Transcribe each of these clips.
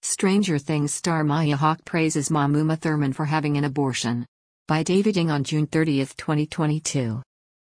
Stranger Things star Maya Hawke praises mom Uma Thurman for having an abortion. By David Ng on June 30, 2022.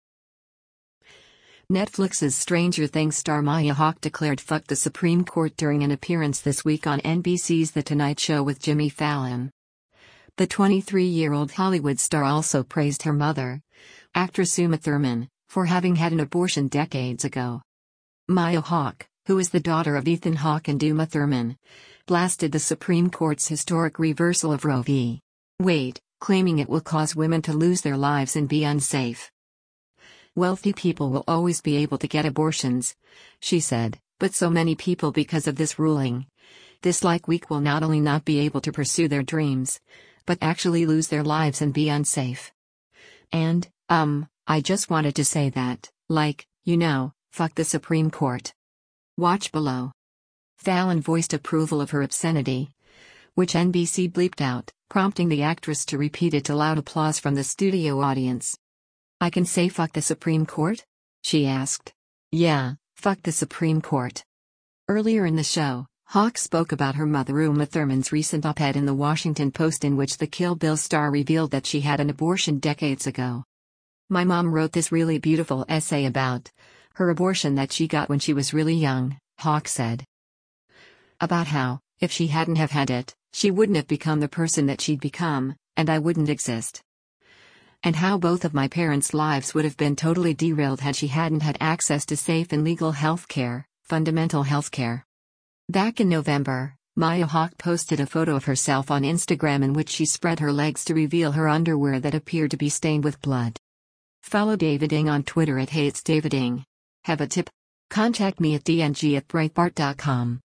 Netflix's Stranger Things star Maya Hawke declared "fuck the Supreme Court" during an appearance this week on NBC's The Tonight Show with Jimmy Fallon. The 23-year-old Hollywood star also praised her mother, actress Uma Thurman, for having had an abortion decades ago. Maya Hawke, who is the daughter of Ethan Hawke and Uma Thurman, blasted the Supreme Court's historic reversal of Roe v. Wade, claiming it will cause women to lose their lives and be unsafe. "Wealthy people will always be able to get abortions," she said, "but so many people because of this ruling. This week will not only not be able to pursue their dreams, but actually lose their lives and be unsafe. And, I just wanted to say that, fuck the Supreme Court." Watch below. Fallon voiced approval of her obscenity, which NBC bleeped out, prompting the actress to repeat it to loud applause from the studio audience. "I can say fuck the Supreme Court?" she asked. "Yeah, fuck the Supreme Court." Earlier in the show, Hawke spoke about her mother Uma Thurman's recent op-ed in the Washington Post in which the Kill Bill star revealed that she had an abortion decades ago. "My mom wrote this really beautiful essay about her abortion that she got when she was really young," Hawke said. "About how, if she hadn't have had it, she wouldn't have become the person that she'd become, and I wouldn't exist. And how both of my parents' lives would have been totally derailed had she hadn't had access to safe and legal health care, fundamental health care." Back in November, Maya Hawke posted a photo of herself on Instagram in which she spread her legs to reveal her underwear that appeared to be stained with blood. Follow David Ng on Twitter @HatesDavidIng. Have a tip? Contact me at dng@breitbart.com.